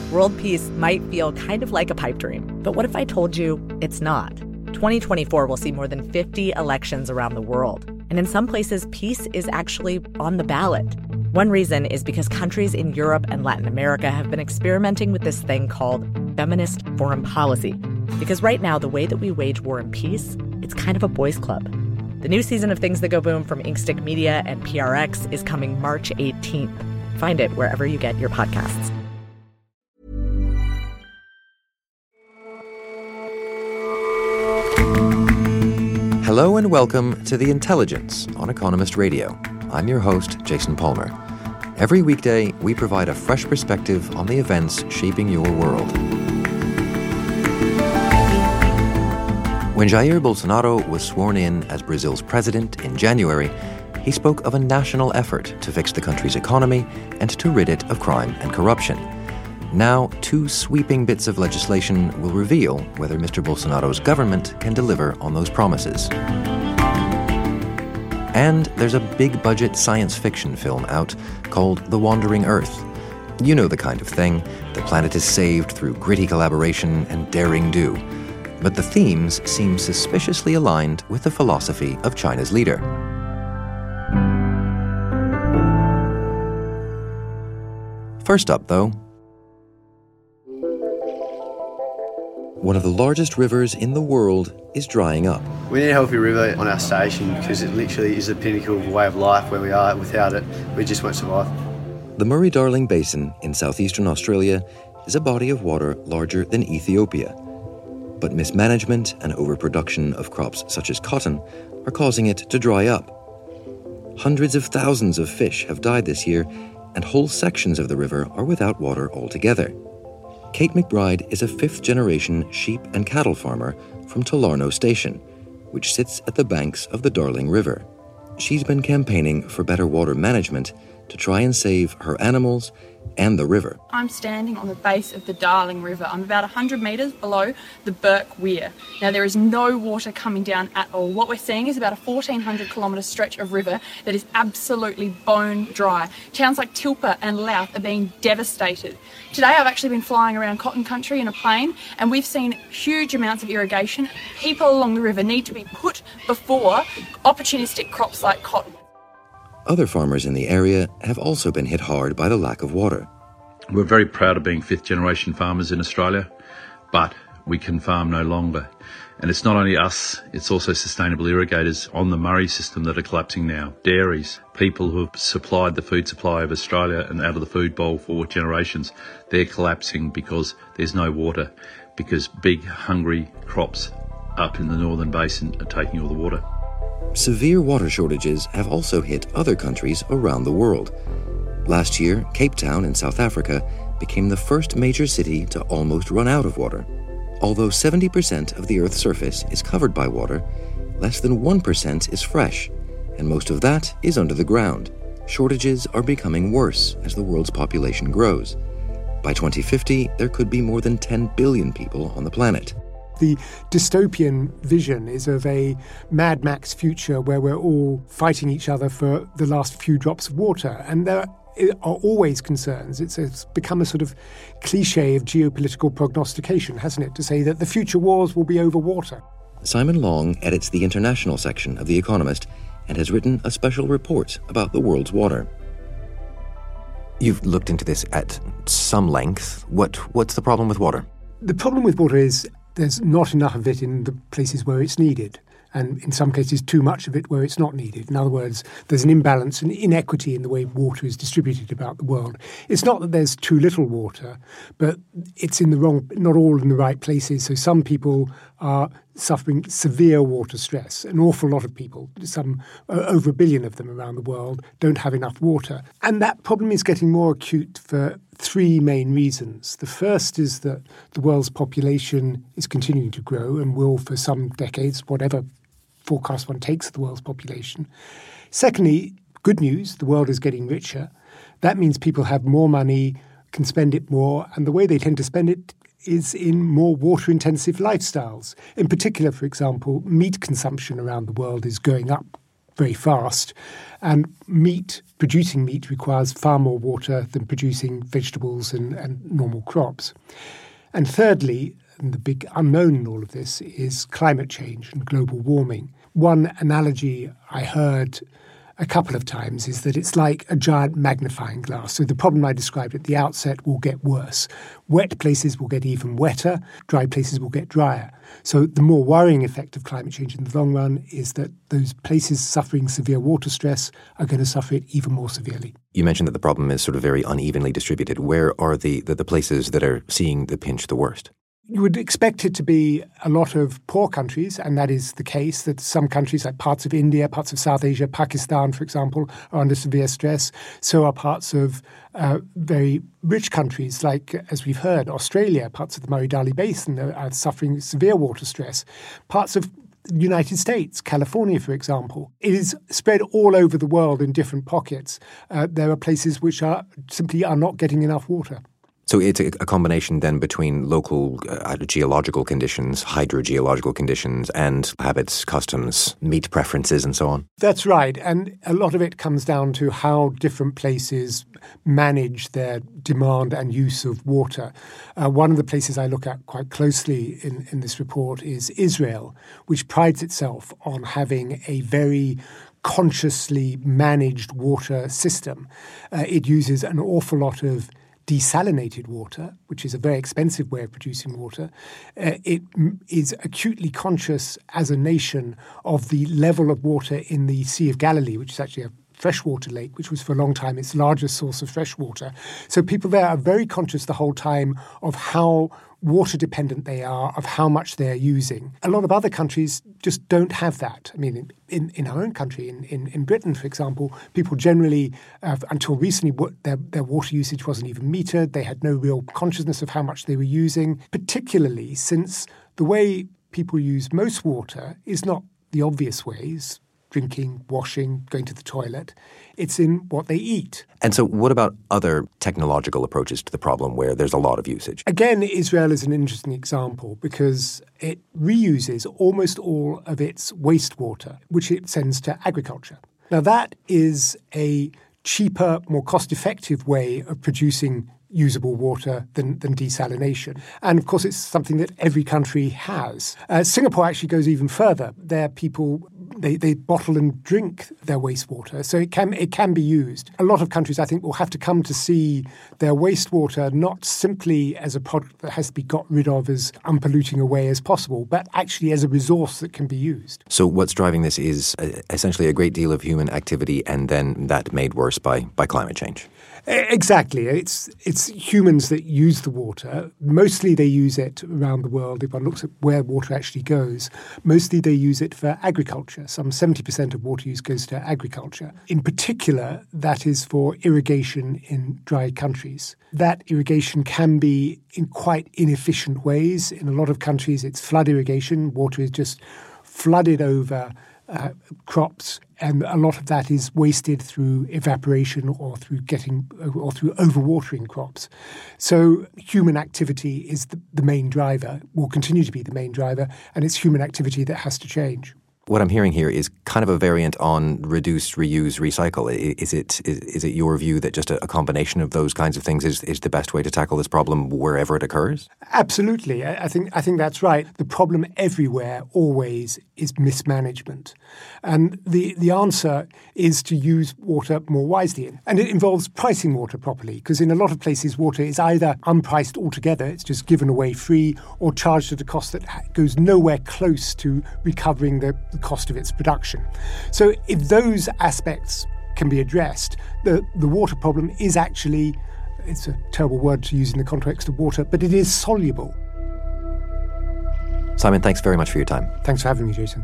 World peace might feel kind of like a pipe dream, but what if I told you it's not? 2024 will see more than 50 elections around the world, and in some places, peace is actually on the ballot. One reason is because countries in Europe and Latin America have been experimenting with this thing called feminist foreign policy. Because right now, the way that we wage war and peace, it's kind of a boys' club. The new season of Things That Go Boom from Inkstick Media and PRX is coming March 18th. Find it wherever you get your podcasts. Hello and welcome to The Intelligence on Economist Radio. I'm your host, Jason Palmer. Every weekday, we provide a fresh perspective on the events shaping your world. When Jair Bolsonaro was sworn in as Brazil's president in January, he spoke of a national effort to fix the country's economy and to rid it of crime and corruption. Now, two sweeping bits of legislation will reveal whether Mr. Bolsonaro's government can deliver on those promises. And there's a big-budget science fiction film out called The Wandering Earth. You know the kind of thing. The planet is saved through gritty collaboration and daring do. But the themes seem suspiciously aligned with the philosophy of China's leader. First up, though, one of the largest rivers in the world is drying up. We need a healthy river on our station because it literally is the pinnacle of a way of life where we are. Without it, we just won't survive. The Murray-Darling Basin in southeastern Australia is a body of water larger than Ethiopia. But mismanagement and overproduction of crops such as cotton are causing it to dry up. Hundreds of thousands of fish have died this year, and whole sections of the river are without water altogether. Kate McBride is a fifth-generation sheep and cattle farmer from Talarno Station, which sits at the banks of the Darling River. She's been campaigning for better water management to try and save her animals and the river. I'm standing on the base of the Darling River. I'm about 100 metres below the Burke Weir. Now, there is no water coming down at all. What we're seeing is about a 1,400 kilometre stretch of river that is absolutely bone dry. Towns like Tilpa and Louth are being devastated. Today, I've actually been flying around cotton country in a plane, and we've seen huge amounts of irrigation. People along the river need to be put before opportunistic crops like cotton. Other farmers in the area have also been hit hard by the lack of water. We're very proud of being fifth-generation farmers in Australia, but we can farm no longer. And it's not only us, it's also sustainable irrigators on the Murray system that are collapsing now. Dairies, people who have supplied the food supply of Australia and out of the food bowl for generations, they're collapsing because there's no water, because big, hungry crops up in the northern basin are taking all the water. Severe water shortages have also hit other countries around the world. Last year, Cape Town in South Africa became the first major city to almost run out of water. Although 70% of the Earth's surface is covered by water, less than 1% is fresh, and most of that is under the ground. Shortages are becoming worse as the world's population grows. By 2050, there could be more than 10 billion people on the planet. The dystopian vision is of a Mad Max future where we're all fighting each other for the last few drops of water. And there are always concerns. It's become a sort of cliche of geopolitical prognostication, hasn't it, to say that the future wars will be over water. Simon Long edits the international section of The Economist and has written a special report about the world's water. You've looked into this at some length. What's the problem with water? The problem with water is there's not enough of it in the places where it's needed, and in some cases too much of it where it's not needed. In other words, there's an imbalance and inequity in the way water is distributed about the world. It's not that there's too little water, but it's in the wrong, not all in the right places. So some people are suffering severe water stress. An awful lot of people, over 1 billion of them around the world, don't have enough water. And that problem is getting more acute for three main reasons. The first is that the world's population is continuing to grow and will for some decades, whatever forecast one takes of the world's population. Secondly, good news, the world is getting richer. That means people have more money, can spend it more, and the way they tend to spend it is in more water-intensive lifestyles. In particular, for example, meat consumption around the world is going up very fast. And producing meat requires far more water than producing vegetables and normal crops. And thirdly, and the big unknown in all of this, is climate change and global warming. One analogy I heard a couple of times is that it's like a giant magnifying glass. So the problem I described at the outset will get worse. Wet places will get even wetter, dry places will get drier. So the more worrying effect of climate change in the long run is that those places suffering severe water stress are going to suffer it even more severely. You mentioned that the problem is sort of very unevenly distributed. Where are the places that are seeing the pinch the worst? You would expect it to be a lot of poor countries, and that is the case, that some countries like parts of India, parts of South Asia, Pakistan, for example, are under severe stress. So are parts of very rich countries like, as we've heard, Australia, parts of the Murray-Darling Basin are suffering severe water stress. Parts of the United States, California, for example. It is spread all over the world in different pockets. There are places which simply are not getting enough water. So it's a combination then between local geological conditions, hydrogeological conditions, and habits, customs, meat preferences, and so on? That's right. And a lot of it comes down to how different places manage their demand and use of water. One of the places I look at quite closely in this report is Israel, which prides itself on having a very consciously managed water system. It uses an awful lot of desalinated water, which is a very expensive way of producing water. It is acutely conscious as a nation of the level of water in the Sea of Galilee, which is actually a freshwater lake, which was for a long time its largest source of fresh water. So people there are very conscious the whole time of how water dependent they are, of how much they're using. A lot of other countries just don't have that. I mean, in our own country, in Britain, for example, people generally, until recently, their water usage wasn't even metered. They had no real consciousness of how much they were using, particularly since the way people use most water is not the obvious ways, drinking, washing, going to the toilet. It's in what they eat. And so what about other technological approaches to the problem where there's a lot of usage? Again, Israel is an interesting example because it reuses almost all of its wastewater, which it sends to agriculture. Now, that is a cheaper, more cost-effective way of producing usable water than desalination. And of course, it's something that every country has. Singapore actually goes even further. Their people, they bottle and drink their wastewater, so it can be used. A lot of countries, I think, will have to come to see their wastewater not simply as a product that has to be got rid of as unpolluting a way as possible, but actually as a resource that can be used. So what's driving this is essentially a great deal of human activity and then that made worse by climate change. Exactly. It's humans that use the water. Mostly they use it around the world. If one looks at where water actually goes, mostly they use it for agriculture. Some 70% of water use goes to agriculture. In particular, that is for irrigation in dry countries. That irrigation can be in quite inefficient ways. In a lot of countries, it's flood irrigation. Water is just flooded over crops, and a lot of that is wasted through evaporation or through overwatering crops. So human activity is the main driver, will continue to be the main driver, and it's human activity that has to change. What I'm hearing here is kind of a variant on reduce, reuse, recycle. Is it your view that just a combination of those kinds of things is the best way to tackle this problem wherever it occurs? Absolutely. I think that's right. The problem everywhere always is mismanagement. And the answer is to use water more wisely. And it involves pricing water properly, because in a lot of places water is either unpriced altogether, it's just given away free, or charged at a cost that goes nowhere close to recovering the cost of its production. So if those aspects can be addressed, the water problem is actually, it's a terrible word to use in the context of water, but it is soluble. Simon, thanks very much for your time. Thanks for having me, Jason.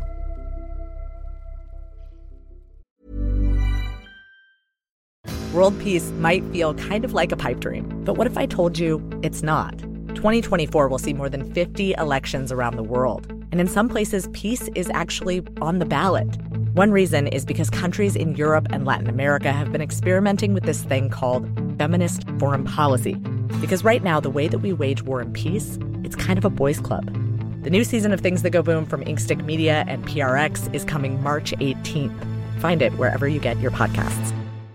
World peace might feel kind of like a pipe dream, but what if I told you it's not? 2024 will see more than 50 elections around the world. And in some places, peace is actually on the ballot. One reason is because countries in Europe and Latin America have been experimenting with this thing called feminist foreign policy. Because right now, the way that we wage war and peace, it's kind of a boys' club. The new season of Things That Go Boom from Inkstick Media and PRX is coming March 18th. Find it wherever you get your podcasts.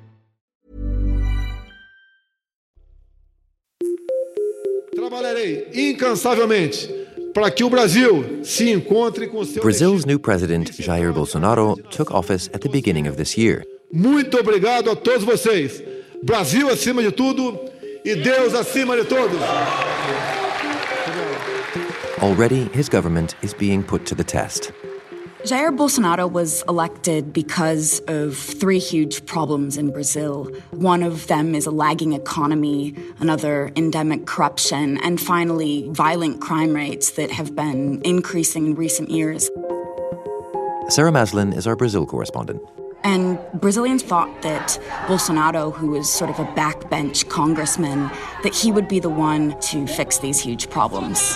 Trabalharei incansavelmente para que o Brasil se encontre com seu Brazil's new president, Jair Bolsonaro, took office at the beginning of this year. Muito obrigado a todos vocês. Brasil acima de tudo e Deus acima de todos. Already, his government is being put to the test. Jair Bolsonaro was elected because of three huge problems in Brazil. One of them is a lagging economy, another endemic corruption, and finally violent crime rates that have been increasing in recent years. Sarah Maslin is our Brazil correspondent. And Brazilians thought that Bolsonaro, who was sort of a backbench congressman, that he would be the one to fix these huge problems.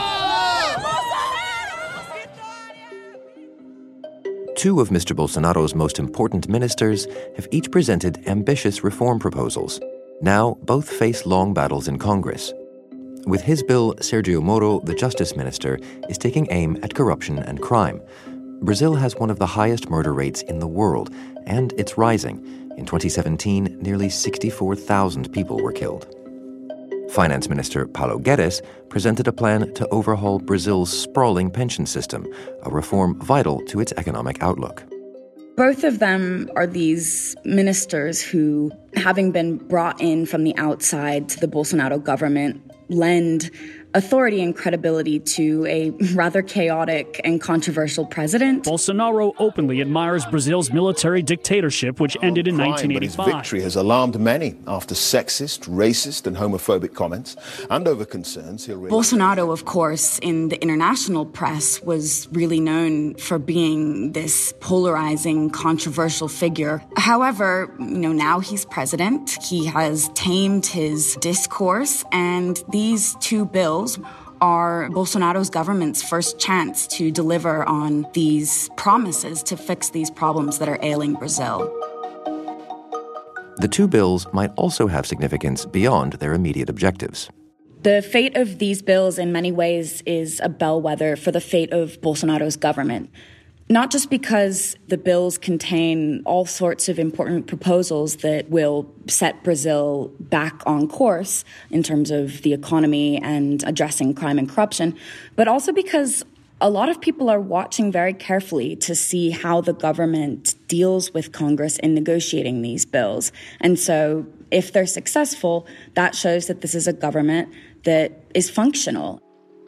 Two of Mr. Bolsonaro's most important ministers have each presented ambitious reform proposals. Now, both face long battles in Congress. With his bill, Sergio Moro, the Justice Minister, is taking aim at corruption and crime. Brazil has one of the highest murder rates in the world, and it's rising. In 2017, nearly 64,000 people were killed. Finance Minister Paulo Guedes presented a plan to overhaul Brazil's sprawling pension system, a reform vital to its economic outlook. Both of them are these ministers who, having been brought in from the outside to the Bolsonaro government, lend authority and credibility to a rather chaotic and controversial president. Bolsonaro openly admires Brazil's military dictatorship, which ended in 1985. But his victory has alarmed many after sexist, racist and homophobic comments and over concerns he'll raise. Bolsonaro, of course, in the international press was really known for being this polarizing, controversial figure. However, now he's president. He has tamed his discourse, and these two bills are Bolsonaro's government's first chance to deliver on these promises to fix these problems that are ailing Brazil. The two bills might also have significance beyond their immediate objectives. The fate of these bills, in many ways, is a bellwether for the fate of Bolsonaro's government. Not just because the bills contain all sorts of important proposals that will set Brazil back on course in terms of the economy and addressing crime and corruption, but also because a lot of people are watching very carefully to see how the government deals with Congress in negotiating these bills. And so if they're successful, that shows that this is a government that is functional.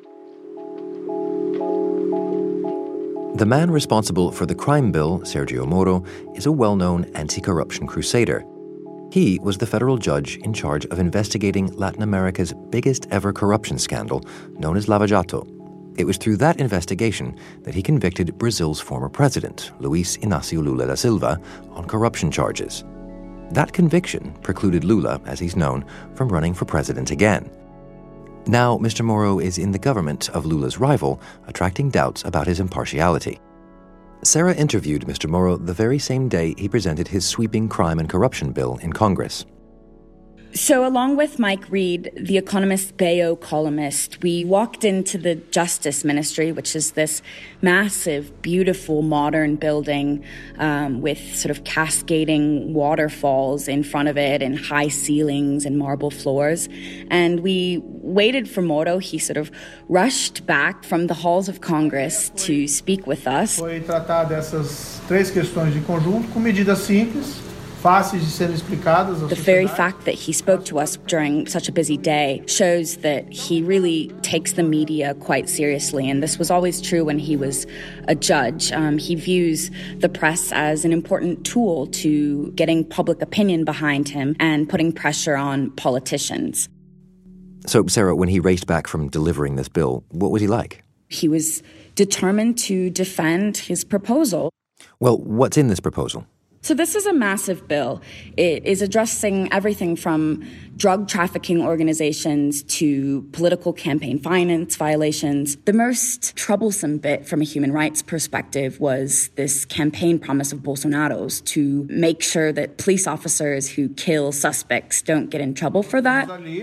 The man responsible for the crime bill, Sergio Moro, is a well-known anti-corruption crusader. He was the federal judge in charge of investigating Latin America's biggest ever corruption scandal, known as Lava Jato. It was through that investigation that he convicted Brazil's former president, Luiz Inácio Lula da Silva, on corruption charges. That conviction precluded Lula, as he's known, from running for president again. Now, Mr. Moro is in the government of Lula's rival, attracting doubts about his impartiality. Sarah interviewed Mr. Moro the very same day he presented his sweeping crime and corruption bill in Congress. So along with Mike Reed, the Economist Bayo columnist, we walked into the Justice Ministry, which is this massive, beautiful, modern building with sort of cascading waterfalls in front of it and high ceilings and marble floors. And we waited for Moro. He sort of rushed back from the halls of Congress to speak with us. Foi tratar dessas três questões de conjunto com medidas simples. The very fact that he spoke to us during such a busy day shows that he really takes the media quite seriously, and this was always true when he was a judge. He views the press as an important tool to getting public opinion behind him and putting pressure on politicians. So, Sarah, when he raced back from delivering this bill, what was he like? He was determined to defend his proposal. Well, what's in this proposal? So this is a massive bill. It is addressing everything from drug trafficking organizations to political campaign finance violations. The most troublesome bit from a human rights perspective was this campaign promise of Bolsonaro's to make sure that police officers who kill suspects don't get in trouble for that.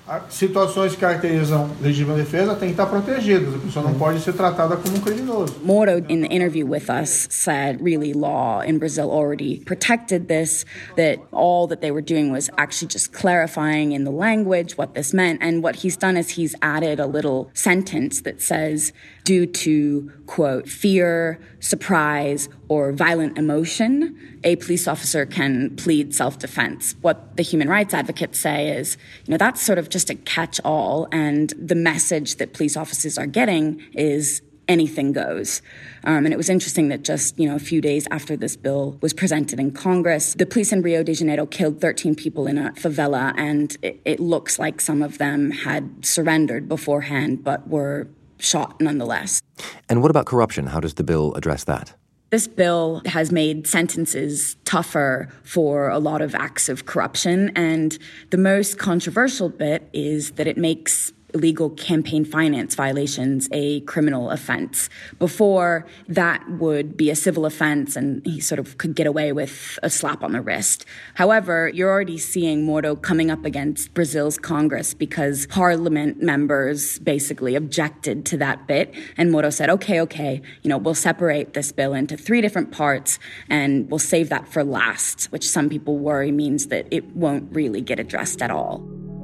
Situações que caracterizam legítima defesa têm que estar protegidas. A pessoa não pode ser tratada como criminoso. Moro, in the interview with us, said really law in Brazil already protected this, that all that they were doing was actually just clarifying in the language what this meant. And what he's done is he's added a little sentence that says, due to, quote, fear, surprise, or violent emotion, a police officer can plead self-defense. What the human rights advocates say is, that's sort of just a catch-all, and the message that police officers are getting is anything goes. And it was interesting that just, a few days after this bill was presented in Congress, the police in Rio de Janeiro killed 13 people in a favela, and it looks like some of them had surrendered beforehand, but were shot nonetheless. And what about corruption? How does the bill address that? This bill has made sentences tougher for a lot of acts of corruption, and the most controversial bit is that it makes illegal campaign finance violations a criminal offense. Before, that would be a civil offense and he sort of could get away with a slap on the wrist. However, you're already seeing Moro coming up against Brazil's Congress because parliament members basically objected to that bit. And Moro said, okay, we'll separate this bill into 3 different parts and we'll save that for last, which some people worry means that it won't really get addressed at all.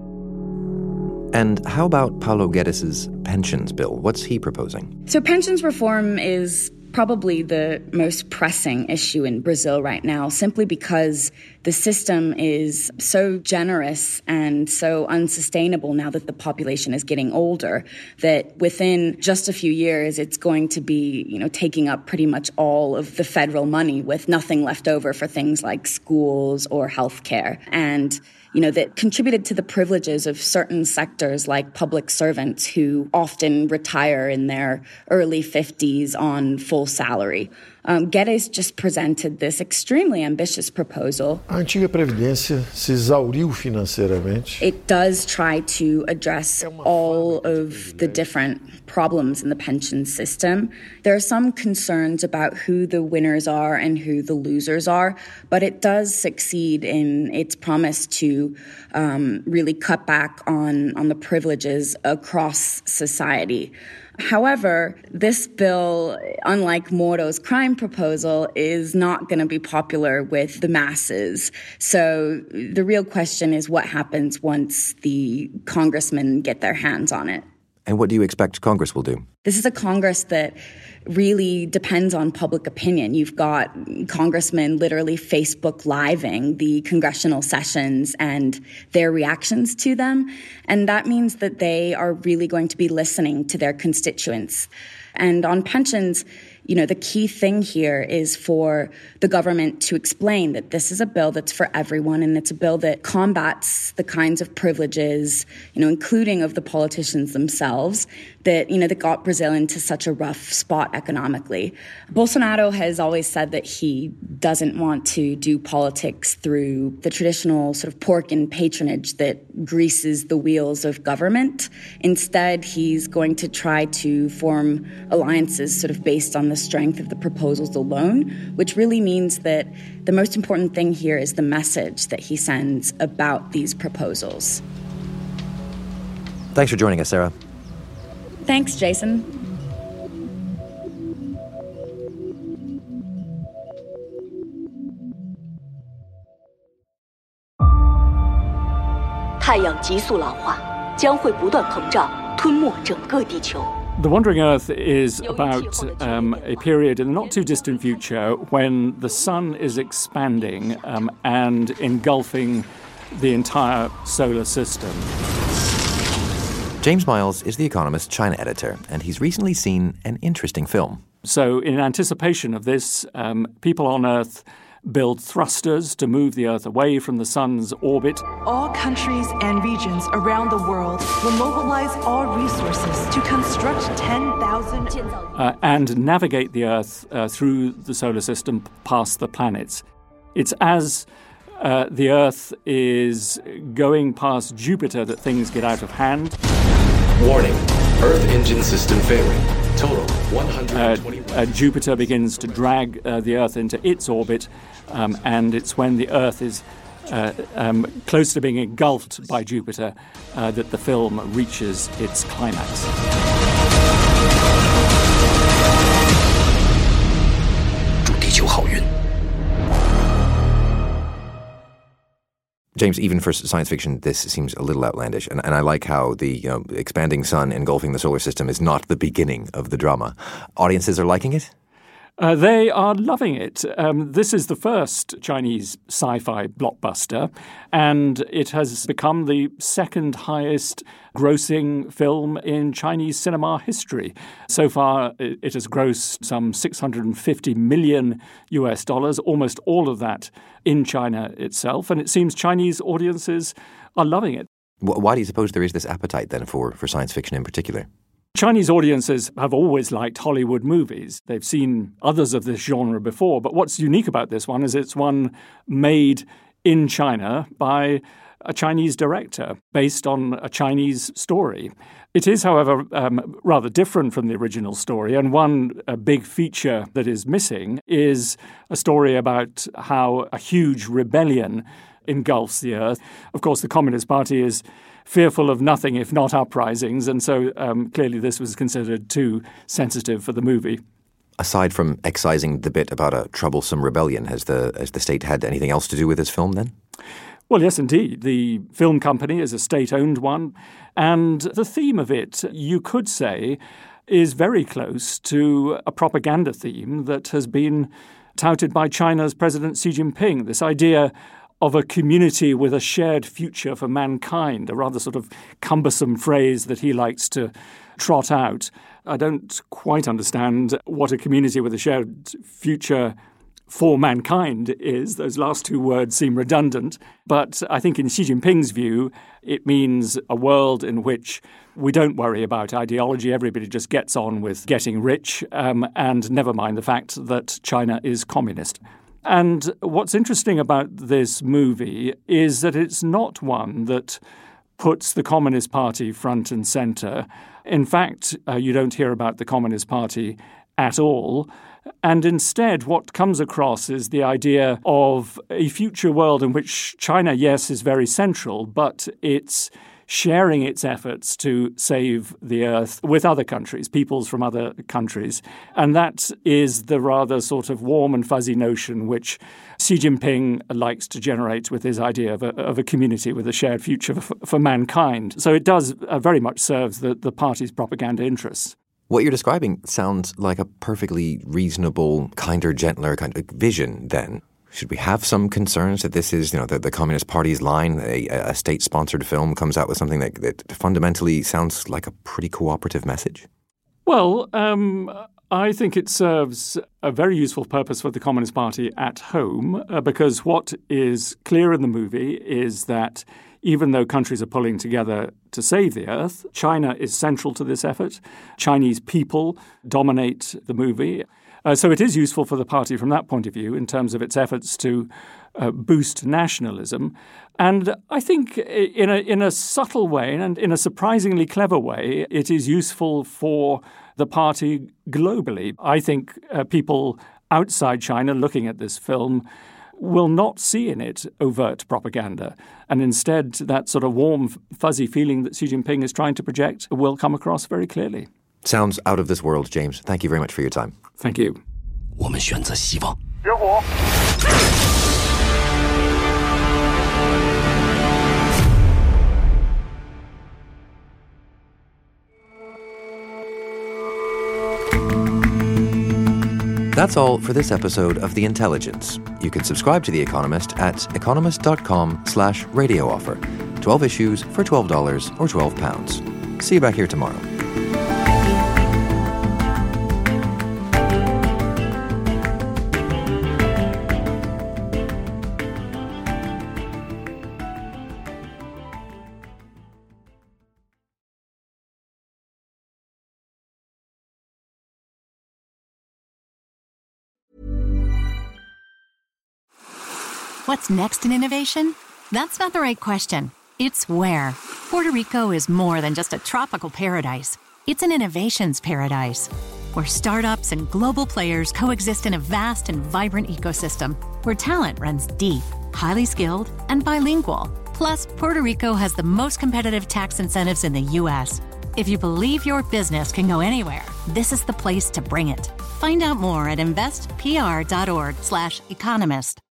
And how about Paulo Guedes' pensions bill? What's he proposing? So pensions reform is probably the most pressing issue in Brazil right now, simply because the system is so generous and so unsustainable now that the population is getting older, that within just a few years, it's going to be, taking up pretty much all of the federal money with nothing left over for things like schools or healthcare. And that contributed to the privileges of certain sectors like public servants who often retire in their early 50s on full salary. Guedes just presented this extremely ambitious proposal. A antiga Previdência se exauriu financeiramente. It does try to address all of the different problems in the pension system. There are some concerns about who the winners are and who the losers are, but it does succeed in its promise to really cut back on the privileges across society. However, this bill, unlike Moro's crime proposal, is not going to be popular with the masses. So the real question is what happens once the congressmen get their hands on it. And what do you expect Congress will do? This is a Congress that really depends on public opinion. You've got congressmen literally Facebook living the congressional sessions and their reactions to them. And that means that they are really going to be listening to their constituents. And on pensions, the key thing here is for the government to explain that this is a bill that's for everyone, and it's a bill that combats the kinds of privileges, including of the politicians themselves, that got Brazil into such a rough spot economically. Bolsonaro has always said that he doesn't want to do politics through the traditional sort of pork and patronage that greases the wheels of government. Instead, he's going to try to form alliances sort of based on the strength of the proposals alone, which really means that the most important thing here is the message that he sends about these proposals. Thanks for joining us, Sarah. Thanks, Jason. The Wandering Earth is about a period in the not-too-distant future when the sun is expanding and engulfing the entire solar system. James Miles is The Economist's China editor, and he's recently seen an interesting film. So in anticipation of this, people on Earth build thrusters to move the Earth away from the sun's orbit. All countries and regions around the world will mobilize all resources to construct 10,000... and navigate the Earth through the solar system past the planets. It's as the Earth is going past Jupiter that things get out of hand. Warning, Earth engine system failing. Total 121. Jupiter begins to drag the Earth into its orbit, and it's when the Earth is close to being engulfed by Jupiter, that the film reaches its climax. James, even for science fiction, this seems a little outlandish. And I like how the expanding sun engulfing the solar system is not the beginning of the drama. Audiences are liking it? They are loving it. This is the first Chinese sci-fi blockbuster, and it has become the second highest grossing film in Chinese cinema history. So far, it has grossed some $650 million, almost all of that in China itself, and it seems Chinese audiences are loving it. Why do you suppose there is this appetite then for science fiction in particular? Chinese audiences have always liked Hollywood movies. They've seen others of this genre before, but what's unique about this one is it's one made in China by a Chinese director based on a Chinese story. It is, however, rather different from the original story, and one big feature that is missing is a story about how a huge rebellion engulfs the earth. Of course, the Communist Party is fearful of nothing if not uprisings, and so clearly this was considered too sensitive for the movie. Aside from excising the bit about a troublesome rebellion, has the state had anything else to do with this film then? Well, yes, indeed. The film company is a state-owned one, and the theme of it, you could say, is very close to a propaganda theme that has been touted by China's President Xi Jinping, this idea of a community with a shared future for mankind, a rather sort of cumbersome phrase that he likes to trot out. I don't quite understand what a community with a shared future for mankind is. Those last two words seem redundant. But I think in Xi Jinping's view, it means a world in which we don't worry about ideology. Everybody just gets on with getting rich, and never mind the fact that China is communist. And what's interesting about this movie is that it's not one that puts the Communist Party front and center. In fact, you don't hear about the Communist Party at all. And instead, what comes across is the idea of a future world in which China, yes, is very central, but it's sharing its efforts to save the earth with other countries, peoples from other countries. And that is the rather sort of warm and fuzzy notion which Xi Jinping likes to generate with his idea of a community with a shared future for mankind. So it does very much serve the party's propaganda interests. What you're describing sounds like a perfectly reasonable, kinder, gentler kind of vision then. Should we have some concerns that this is, the Communist Party's line, a state-sponsored film comes out with something that fundamentally sounds like a pretty cooperative message? Well, I think it serves a very useful purpose for the Communist Party at home, because what is clear in the movie is that even though countries are pulling together to save the earth, China is central to this effort. Chinese people dominate the movie. So it is useful for the party from that point of view in terms of its efforts to boost nationalism. And I think in a subtle way and in a surprisingly clever way, it is useful for the party globally. I think people outside China looking at this film will not see in it overt propaganda. And instead, that sort of warm, fuzzy feeling that Xi Jinping is trying to project will come across very clearly. Sounds out of this world, James. Thank you very much for your time. Thank you. 我们选择希望。 结果。 That's all for this episode of The Intelligence. You can subscribe to The Economist at economist.com/radio offer. 12 issues for $12 or £12. See you back here tomorrow. What's next in innovation? That's not the right question. It's where. Puerto Rico is more than just a tropical paradise. It's an innovations paradise, where startups and global players coexist in a vast and vibrant ecosystem, where talent runs deep highly skilled, and bilingual. Plus, Puerto Rico has the most competitive tax incentives in the U.S. If you believe your business can go anywhere, this is the place to bring it. Find out more at investpr.org/economist.